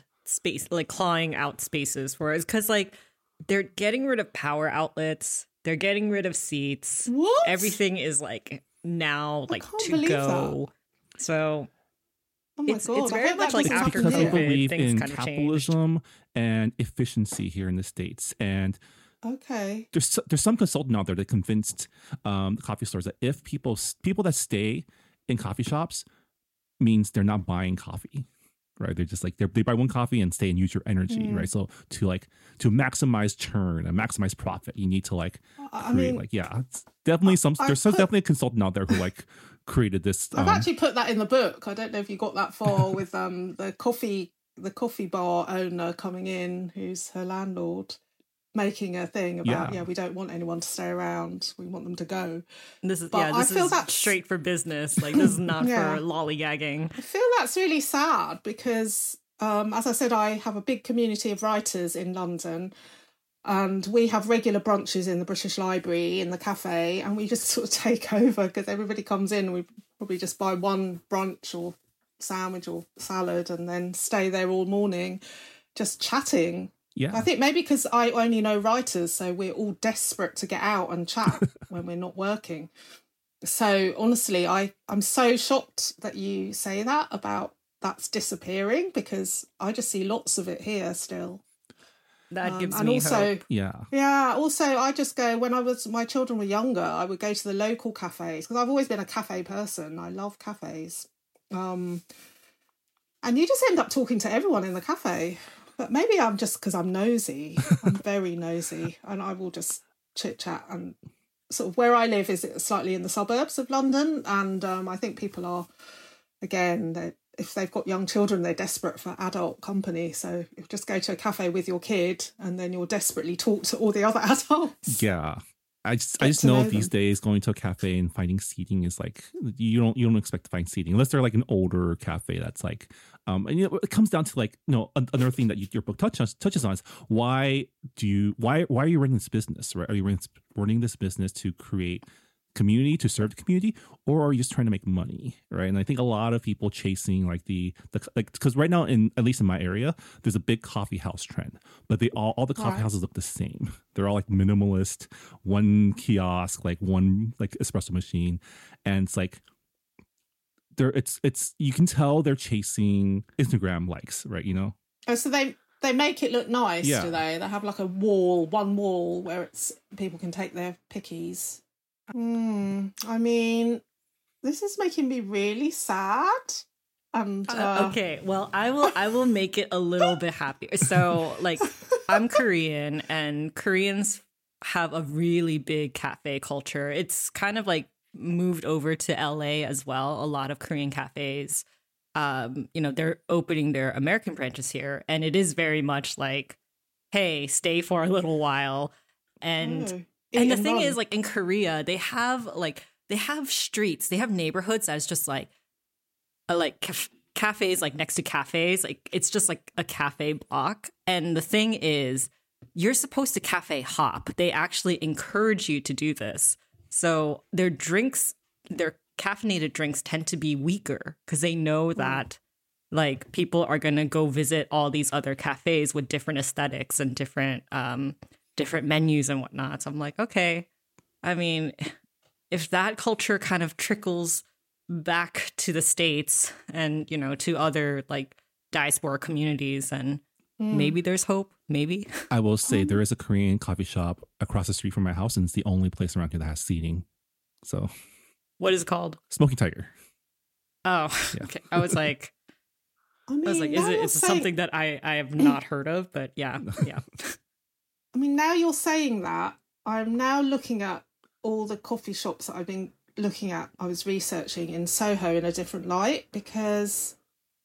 spaces for us, because like they're getting rid of power outlets, they're getting rid of seats. What? Everything is like now like can't to believe go. So oh my it's God, I very hope much that like doesn't after happen Because we here. COVID, believe things in kind of capitalism and efficiency here in the States. And Okay. there's some consultant out there that convinced coffee stores that if people that stay in coffee shops means they're not buying coffee, right? They're just like they buy one coffee and stay and use your energy, right? So to maximize churn and maximize profit, you need to like create it's definitely definitely a consultant out there who like created this. I've actually put that in the book. I don't know if you got that far with the coffee bar owner coming in, who's her landlord, making a thing about we don't want anyone to stay around, we want them to go. This is I feel that's straight for business. Like this is not for lollygagging. I feel that's really sad because as I said, I have a big community of writers in London, and we have regular brunches in the British Library, in the cafe, and we just sort of take over because everybody comes in and we probably just buy one brunch or sandwich or salad and then stay there all morning just chatting. Yeah. I think maybe because I only know writers, so we're all desperate to get out and chat when we're not working. So honestly, I'm so shocked that you say that about that's disappearing, because I just see lots of it here still. That gives and me also, hope. Yeah. Also, I just go, when my children were younger, I would go to the local cafes, because I've always been a cafe person. I love cafes. And you just end up talking to everyone in the cafe. But maybe I'm just because I'm nosy. I'm very nosy, and I will just chit chat. And sort of where I live is slightly in the suburbs of London, and I think people are, again, if they've got young children, they're desperate for adult company. So you just go to a cafe with your kid, and then you'll desperately talk to all the other adults. Yeah. I just know these days going to a cafe and finding seating is like you don't expect to find seating unless they're like an older cafe that's like and it comes down to like another thing that your book touches on is why are you running this business, right? Are you running this business to create community, to serve the community, or are you just trying to make money, right? And I think a lot of people chasing like because right now at least in my area there's a big coffee house trend, but all the coffee houses look the same. They're all like minimalist, one kiosk, like one like espresso machine, and it's like it's you can tell they're chasing Instagram likes, right? Oh, so they make it look nice, Yeah. do they? They have like one wall where people can take their pickies. I mean, this is making me really sad. And Okay, well, I will make it a little bit happier. So, like, I'm Korean, and Koreans have a really big cafe culture. It's kind of like moved over to LA as well. A lot of Korean cafes, they're opening their American branches here, and it is very much like, hey, stay for a little while. And the thing is, like, in Korea, they have streets, they have neighborhoods that's just like cafes, like next to cafes, like it's just like a cafe block. And the thing is, you're supposed to cafe hop. They actually encourage you to do this. So their caffeinated drinks tend to be weaker because they know that like people are going to go visit all these other cafes with different aesthetics and different menus and whatnot. So I'm like, okay, I mean, if that culture kind of trickles back to the States and, to other like diaspora communities, and maybe there's hope. Maybe. I will say there is a Korean coffee shop across the street from my house, and it's the only place around here that has seating. So, what is it called? Smoking Tiger. Oh, yeah. Okay. I was like, is it something that I have not heard of? But yeah. I mean, now you're saying that, I'm now looking at all the coffee shops that I've been looking at. I was researching in Soho in a different light, because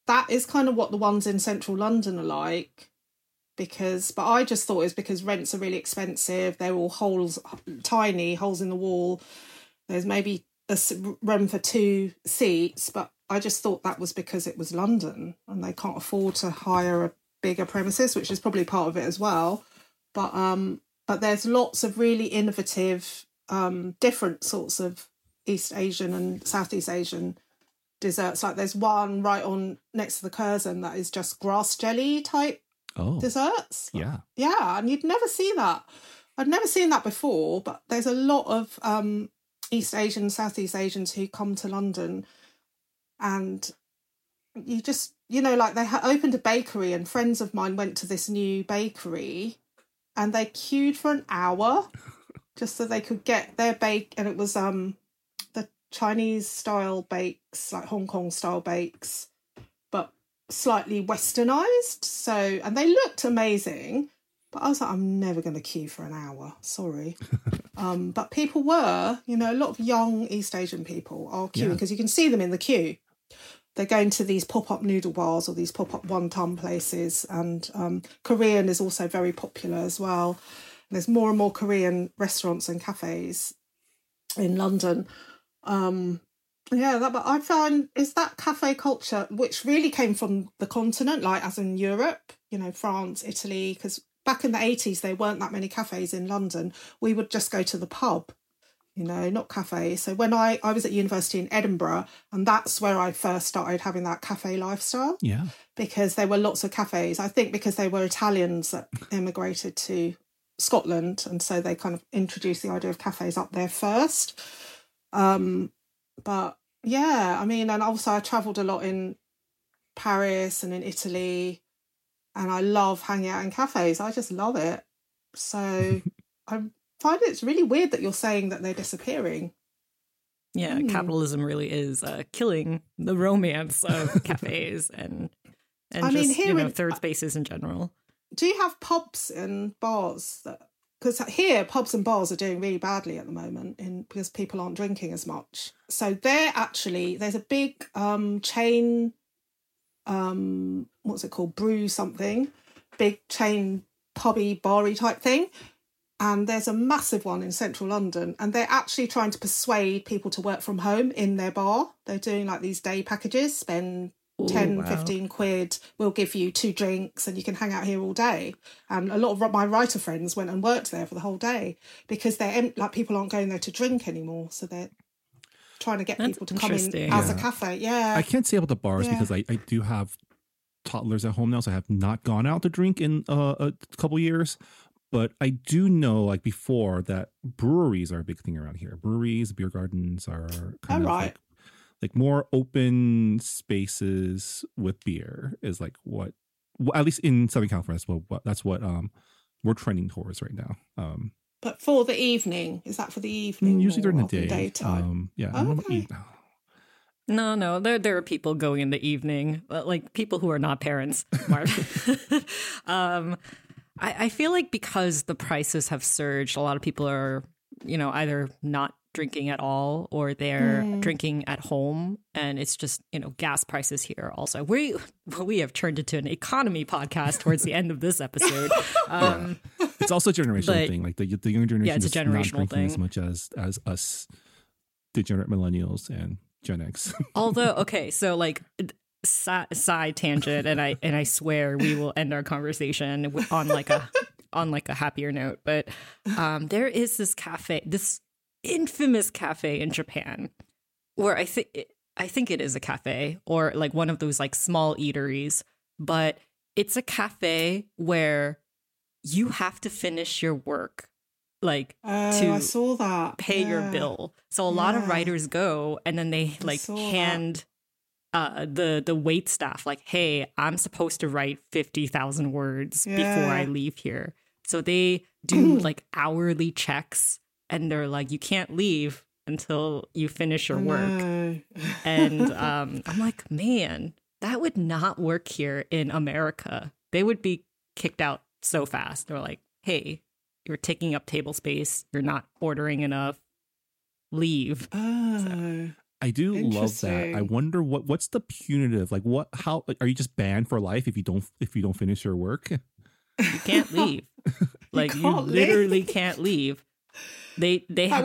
that is kind of what the ones in central London are like. But I just thought it was because rents are really expensive. They're all tiny holes in the wall. There's maybe a room for 2 seats, but I just thought that was because it was London and they can't afford to hire a bigger premises, which is probably part of it as well. But there's lots of really innovative, different sorts of East Asian and Southeast Asian desserts. Like there's one right on next to the Curzon that is just grass jelly type desserts. Yeah. Yeah, and you'd never see that. I'd never seen that before, but there's a lot of East Asian, Southeast Asians who come to London, and you just, like they opened a bakery, and friends of mine went to this new bakery and they queued for an hour just so they could get their bake. And it was the Chinese style bakes, like Hong Kong style bakes, but slightly westernized. So, and they looked amazing, but I was like, I'm never going to queue for an hour. Sorry. But people were, a lot of young East Asian people are queuing because you can see them in the queue. They're going to these pop-up noodle bars or these pop-up wonton places, and Korean is also very popular as well. And there's more and more Korean restaurants and cafes in London. But I found is that cafe culture, which really came from the continent, like as in Europe, France, Italy, because back in the 80s, there weren't that many cafes in London. We would just go to the pub, not cafes. So when I was at university in Edinburgh, and that's where I first started having that cafe lifestyle. Yeah. Because there were lots of cafes. I think because they were Italians that immigrated to Scotland, and so they kind of introduced the idea of cafes up there first. But yeah, and also I travelled a lot in Paris and in Italy, and I love hanging out in cafes. I just love it. So I find it's really weird that you're saying that they're disappearing. Yeah, capitalism really is killing the romance of cafes and just third spaces in general. Do you have pubs and bars because here pubs and bars are doing really badly at the moment because people aren't drinking as much. So there's a big chain, what's it called? Brew something, big chain pubby bar-y type thing. And there's a massive one in central London, and they're actually trying to persuade people to work from home in their bar. They're doing like these day packages, spend 15 quid, we'll give you 2 drinks and you can hang out here all day. And a lot of my writer friends went and worked there for the whole day because people aren't going there to drink anymore. So they're trying to get people to come in as a cafe. Yeah. I can't say about the bars because I do have toddlers at home now, so I have not gone out to drink in a couple years. But I do know, like before, that breweries are a big thing around here. Breweries, beer gardens are kind of like more open spaces with beer is like what, at least in Southern California, that's what we're trending towards right now. But for the evening, is that for the evening? Usually during the day. Daytime. No, there are people going in the evening, like people who are not parents, Mark. I feel like because the prices have surged, a lot of people are, either not drinking at all or they're drinking at home. And it's just, gas prices here also. We have turned into an economy podcast towards the end of this episode. It's also a generational thing. Like the younger generation it's a generational not drinking thing. as much as us degenerate millennials and Gen X. Although, okay, so like side tangent, and I swear we will end our conversation on like a happier note. But there is this cafe, this infamous cafe in Japan, where I think it is a cafe or like one of those like small eateries, but it's a cafe where you have to finish your work to I saw that. pay your bill. So a lot of writers go and then they like hand the wait staff like, hey, I'm supposed to write 50,000 words before I leave here. So they do like hourly checks and they're like, you can't leave until you finish your work. And I'm like, man, that would not work here in America. They would be kicked out so fast. They're like, hey, you're taking up table space. You're not ordering enough. Leave. Oh. I do love that. I Interesting. wonder what's the punitive, like how are you just banned for life if you don't finish your work? You can't leave. Like you can't literally leave. can't leave. They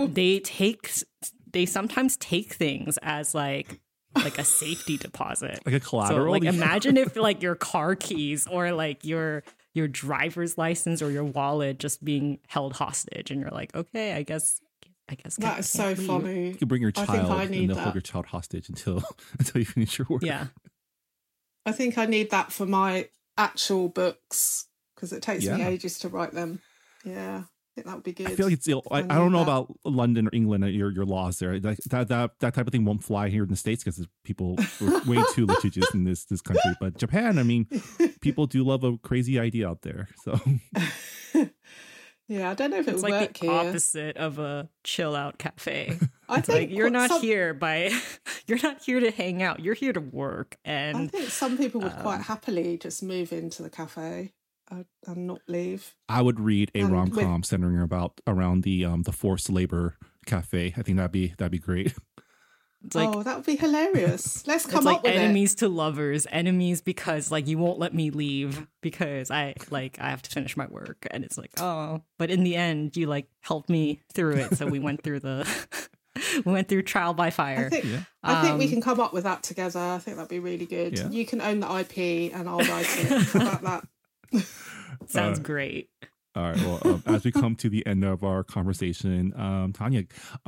sometimes take things as like a safety deposit. Like a So collateral? like imagine if like your car keys or like your driver's license or your wallet just being held hostage, and you're like, okay, I guess That is so can't leave. funny. You can bring your I child think I and need they'll hold that. your child hostage until you finish your work. Yeah. I think I need that for my actual books because it takes me Yeah. ages to write them. Yeah, I think that would be good. I feel like it's I need don't know that. about London or England, your laws there. Like that type of thing won't fly here in the States because people are way too litigious in this country. But Japan, I mean, people do love a crazy idea out there. So Yeah, I don't know if it It's would like work the here. opposite of a chill out cafe. I It's think like you're not some- here you're not here to hang out. You're here to work. I And think some people would quite happily just move into the cafe and not leave. I would read a And rom-com centering around the forced labor cafe. I think that'd be great. it's like Oh, that would be hilarious. Let's it's come like up with enemies to lovers, enemies because like you won't let me leave because I have to finish my work, and it's like, oh, but in the end you like helped me through it, so we went through we went through trial by it. fire. I think we can come up with that together. I think that'd be really good. Yeah. You can own the IP and I'll write it. How about that? Sounds great. All right. Well, as we come to the end of our conversation, Tanya,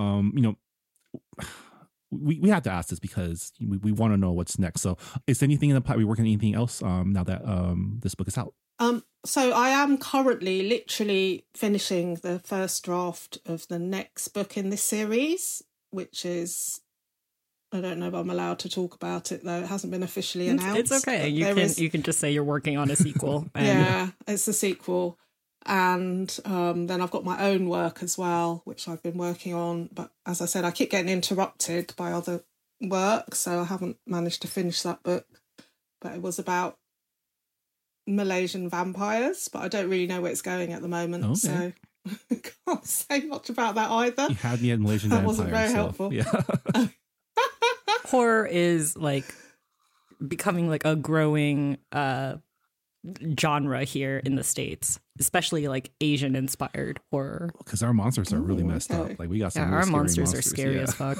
we have to ask this because we want to know what's next. So, is anything in the pipe? Are we working on anything else now that this book is out? So I am currently literally finishing the first draft of the next book in this series, which is, I don't know if I'm allowed to talk about it though. It hasn't been officially announced. It's okay. but You can just say you're working on a sequel. And yeah, it's a sequel. And then I've got my own work as well, which I've been working on. But as I said, I keep getting interrupted by other work, so I haven't managed to finish that book. But it was about Malaysian vampires, but I don't really know where it's going at the moment. Okay. So I can't say much about that either. You had me at Malaysian That Vampire. wasn't very helpful. Yeah. horror is like becoming like a growing genre here in the States, especially like Asian inspired horror. Because our monsters are really Ooh, messed okay. up. Like we got some Yeah, real our scary monsters are scary yeah. as fuck.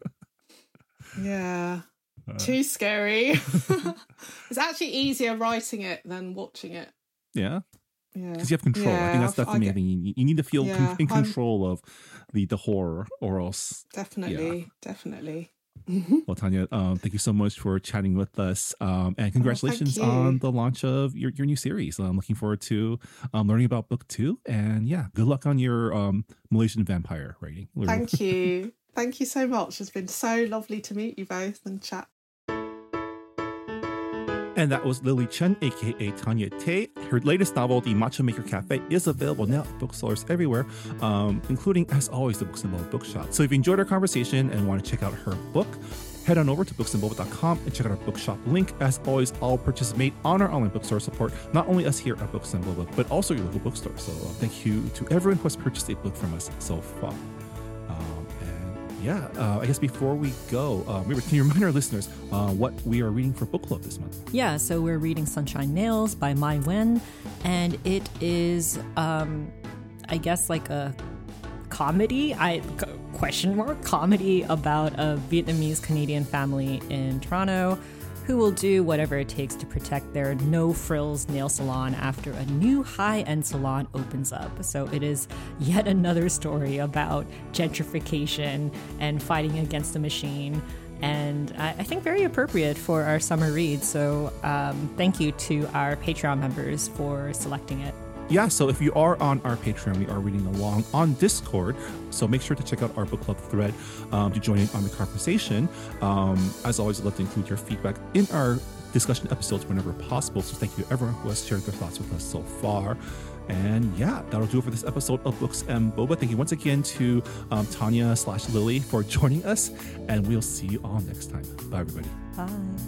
Yeah. Too scary. It's actually easier writing it than watching it. Yeah. Yeah. Because you have control. I think that's the main thing. You need to feel Yeah, in I'm- control of the horror, or else. Definitely. Well, Tanya, thank you so much for chatting with us, and congratulations you. on the launch of your new series. I'm looking forward to learning about book 2, and yeah, good luck on your Malaysian vampire writing. Thank you. Thank you so much. It's been so lovely to meet you both and chat. And that was Lily Chen, aka Tanya Tay. Her latest novel, The Matcha Maker Cafe, is available now at booksellers everywhere, including, as always, the Books and Boba bookshop. So if you enjoyed our conversation and want to check out her book, head on over to booksandboba.com and check out our bookshop link. As always, all purchases made on our online bookstore support not only us here at Books and Boba, but also your local bookstore. So thank you to everyone who has purchased a book from us so far. I guess before we go, can you remind our listeners what we are reading for book club this month? Yeah, so we're reading Sunshine Nails by Mai Wen, and it is, I guess, like a comedy, comedy about a Vietnamese Canadian family in Toronto who will do whatever it takes to protect their no-frills nail salon after a new high-end salon opens up. So it is yet another story about gentrification and fighting against the machine, and I think very appropriate for our summer read. So thank you to our Patreon members for selecting it. Yeah, so if you are on our Patreon, we are reading along on Discord. So make sure to check out our book club thread to join in on the conversation. As always, I'd love to include your feedback in our discussion episodes whenever possible. So thank you to everyone who has shared their thoughts with us so far. And yeah, that'll do it for this episode of Books and Boba. Thank you once again to Tanya/Lily for joining us. And we'll see you all next time. Bye, everybody. Bye.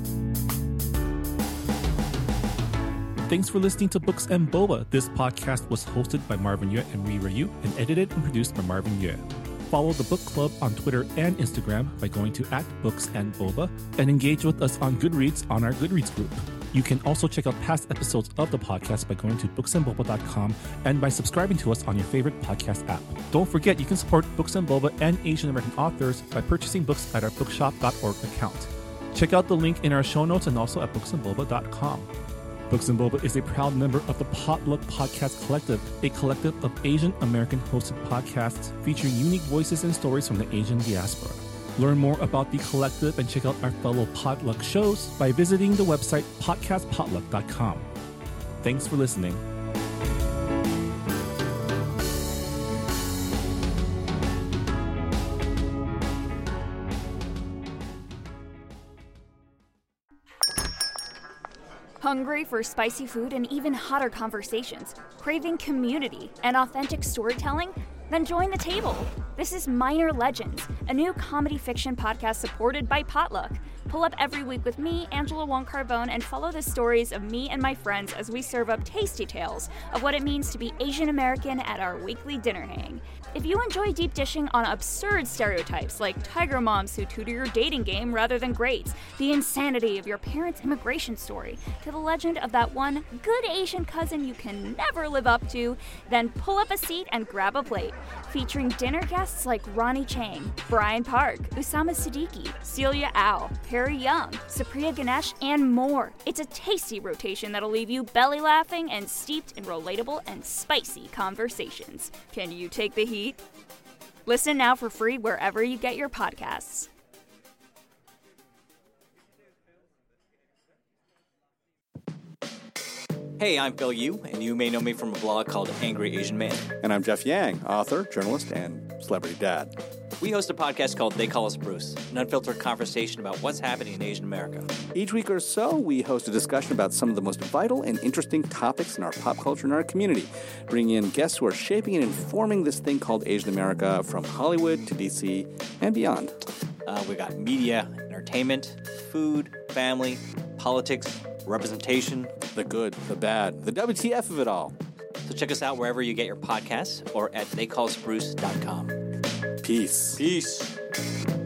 Thanks for listening to Books and Boba. This podcast was hosted by Marvin Yue and Rui Ryu and edited and produced by Marvin Yue. follow the book club on Twitter and Instagram by going to @booksandboba, and engage with us on Goodreads on our Goodreads group. You can also check out past episodes of the podcast by going to booksandboba.com and by subscribing to us on your favorite podcast app. Don't forget, you can support Books and Boba and Asian American authors by purchasing books at our bookshop.org account. Check out the link in our show notes and also at booksandboba.com. Books and Boba is a proud member of the Potluck Podcast Collective, a collective of Asian American hosted podcasts featuring unique voices and stories from the Asian diaspora. Learn more about the collective and check out our fellow Potluck shows by visiting the website podcastpotluck.com. Thanks for listening. Hungry for spicy food and even hotter conversations? Craving community and authentic storytelling? Then join the table. This is Minor Legends, a new comedy fiction podcast supported by Potluck. Pull up every week with me, Angela Wong Carbone, and follow the stories of me and my friends as we serve up tasty tales of what it means to be Asian American at our weekly dinner hang. If you enjoy deep dishing on absurd stereotypes like tiger moms who tutor your dating game rather than grades, the insanity of your parents' immigration story, to the legend of that one good Asian cousin you can never live up to, then pull up a seat and grab a plate. Featuring dinner guests like Ronnie Chang, Brian Park, Usama Siddiqui, Celia Au, Harry Young, Supriya Ganesh, and more. It's a tasty rotation that'll leave you belly laughing and steeped in relatable and spicy conversations. Can you take the heat? Listen now for free wherever you get your podcasts. Hey, I'm Phil Yu, and you may know me from a blog called Angry Asian Man. And I'm Jeff Yang, author, journalist, and celebrity dad. We host a podcast called They Call Us Bruce, an unfiltered conversation about what's happening in Asian America. Each week or so, we host a discussion about some of the most vital and interesting topics in our pop culture and our community, bringing in guests who are shaping and informing this thing called Asian America from Hollywood to DC and beyond. We got media, entertainment, food, family, politics, representation. The good, the bad, the WTF of it all. So check us out wherever you get your podcasts or at theycallusbruce.com. Peace. Peace.